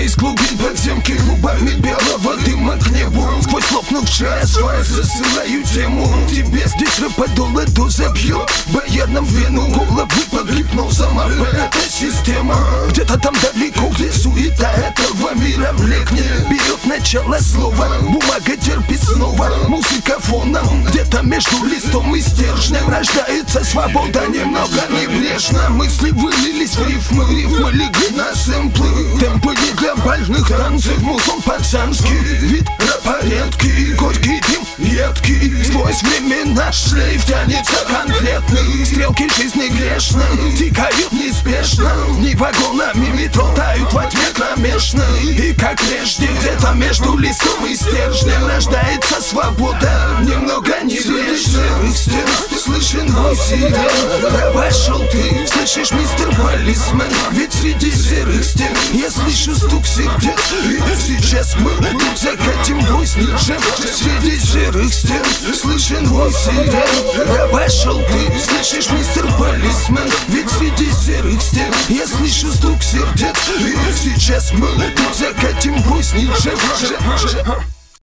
Из глубин подземки клубами белого дыма к небу. Сквозь лопнувший асфальт засылаю тему. Тебе здесь рэп-подолы до забьет баяном вену. Головы под гипнозом, а это система. Где-то там далеко, где суета этого мира блекнет. Берет начало слова, бумага терпит снова. Музыка фоном, где-то между листом и стержнем рождается свобода немного небрежно. Мысли вылились в рифмы, рифмы легли на сэмплы. Темпы не глобальных танцев, музон пацанский. Вид рэпа-редкий, горький дым едкий. Сквозь времена шлейф тянется конкретный. Стрелки жизни грешны, тикают неспешно. Не вагонами метро тают во тьме кромешной. И как прежде, где-то между листом и стержнем рождается свобода немного небрежно. Слышен мой сирен, обошел ты. Слышишь, мистер полисмен, ведь среди серых стен я слышу стук сердец. И сейчас мы тут закатим бой с ничем. Среди серых стен слышен мой сирен, обошел ты. Слышишь, мистер полисмен, ведь среди серых стен я слышу стук сердец. И сейчас мы тут закатим бой с ничем.